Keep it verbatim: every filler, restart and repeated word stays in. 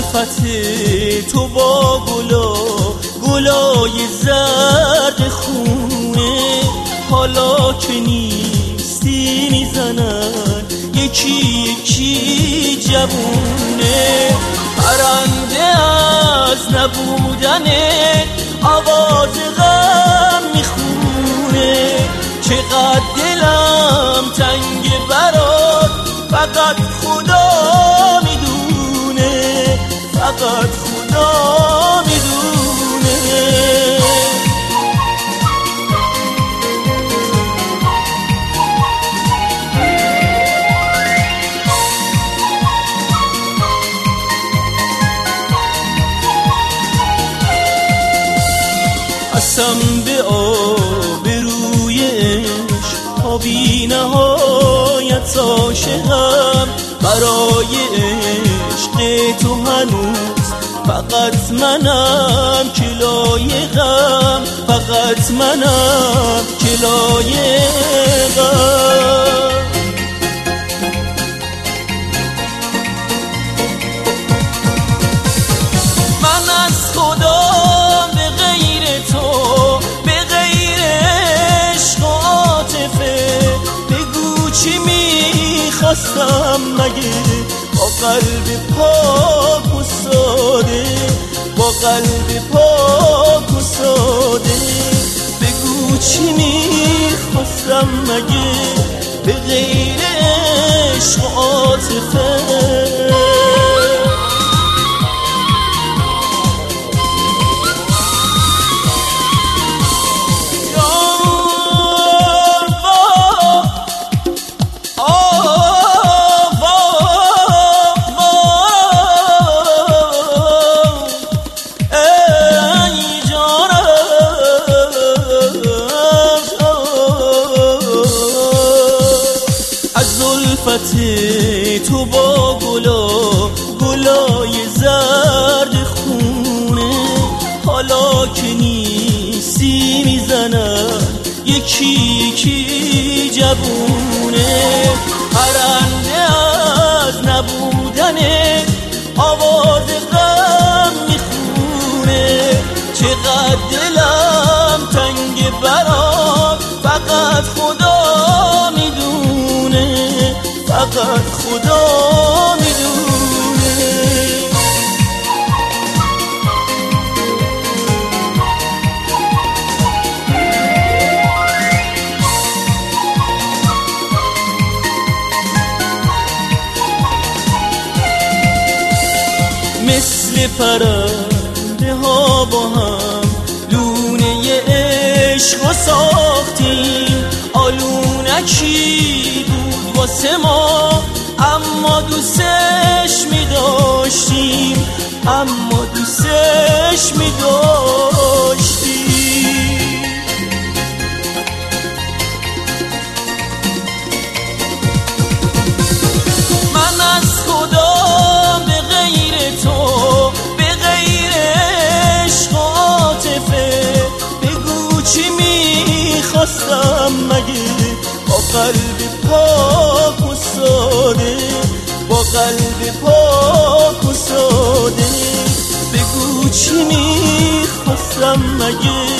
زلفت تو با گلا گلای زرد خونه، حالا که نیستی میزنن یکی یکی جوونه. پرنده از نبودنت آواز غم میخونه، چقدر دلم تنگ برات فقط خدا میدونه، فقط خدا میدونه. قسم به آب روی عشق تا بی نهایت عاشقم، برای عشق تو هنوز فقط منم که لایقم، فقط منم که لایقم. من از خدا به غیر تو، به غیر عشق و عاطفه، بگو چی میخواستم مگه با قلب پاک و ساده، با قلب پاک و ساده. بگو چی میخواستم مگه به غیر عشق و عاطفه. زلفت تو با گلا گلای زرد خونه، حالا که نیستی میزنن یکی یکی جوونه. پرنده از نبودنت آواز غم میخونه، چقدر دلم تنگ برات فقط خدا میدونه، فقط خدا میدونه. مثل پرنده ها با هم لونه عشق و ساختیم، آلونکی بود واسه ما اما دوستش می‌داشتیم، اما دوستش می‌داشتیم. من از خدا به غیر تو، به غیر عشق و عاطفه، بگو چی می‌خواستم مگه با قلب پاک و ساده، با قلب پاک و ساده. بگو چی میخواستم مگه